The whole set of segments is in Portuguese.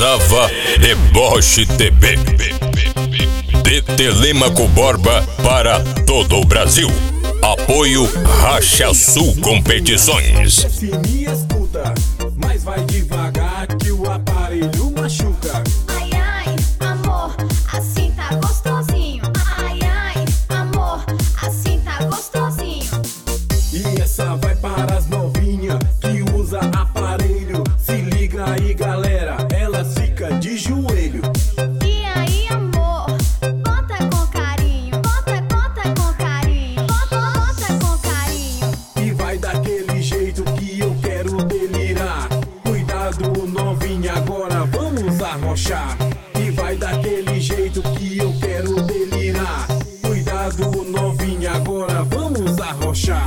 Sava Deboche TB de Telêmaco Borba para todo o Brasil. Apoio Racha Sul Competições. Se me escuta, mas vai devagar que o aparelho machuca. Ai, ai, amor, assim tá gostosinho. Ai, ai, amor, assim tá gostosinho. E essa vai para as novinhas que usa aparelho. Se liga aí, galera, ela fica de joelho. E aí, amor, bota com carinho. Bota com carinho. Bota com carinho. E vai daquele jeito que eu quero delirar. Cuidado, novinha, agora vamos arrochar. E vai daquele jeito que eu quero delirar. Cuidado, novinha, agora vamos arrochar.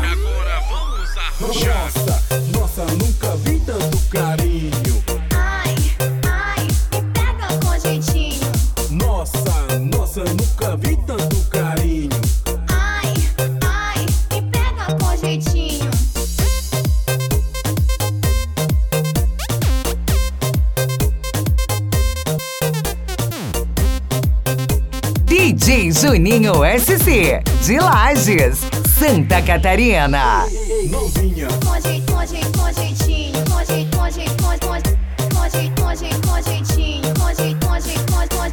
Nossa, nunca vi tanto carinho. Ai, ai, me pega com jeitinho. Nossa, nunca vi tanto carinho. Ai, ai, me pega com jeitinho. DJ Juninho SC, de Lages, Santa Catarina. Novinha, Com jeitinho. Com jeitinho. Com jeitinho. Com jeitinho. Com jeitinho. Com jeitinho.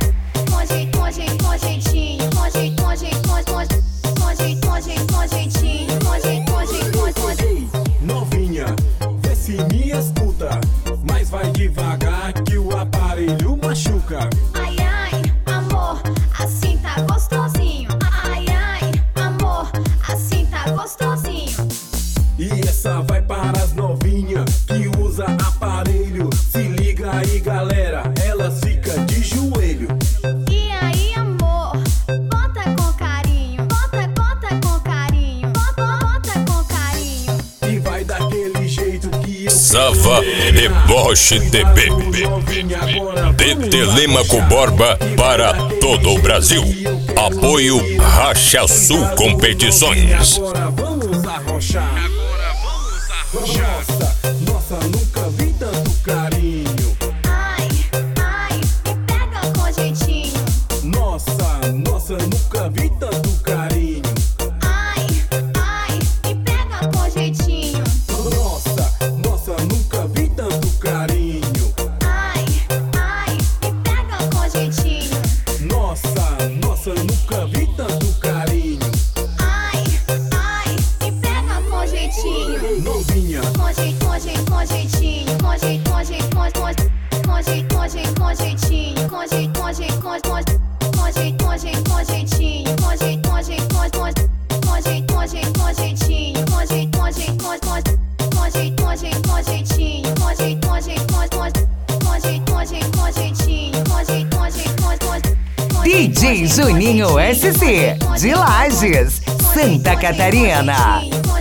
ei, novinha, vê se me escuta, mas vai devagar que o aparelho machuca. Ai, ai, amor, assim tá gostosinho. Ai, ai, amor, assim tá gostosinho. E essa vai para as novinhas que usa aparelho. Se liga aí, galera, elas ficam de joelho. E aí, amor, bota com carinho. Bota com carinho. Bota com carinho. E vai daquele jeito que eu Sava Deboche TB de Telêmaco Borba para todo o Brasil. Apoio Racha Sul Competições. Agora vamos arrochar. Nossa, nunca vi tanto carinho. Ai, ai, me pega com jeitinho. Nossa, nunca vi tanto carinho. Ai, ai, me pega com jeitinho. Nossa, nunca vi tanto carinho. Ai, ai, me pega com jeitinho. Nossa, nunca vi tanto carinho. Ai, ai, me pega com jeitinho. Novinha, Com jeitinho. Com jeitinho. Com jeitinho. Com jeitinho. Com jeitinho. Com jeitinho. Com jeitinho. Com jeitinho. Com jeitinho. DJ Juninho SC, de Lages, Santa Catarina.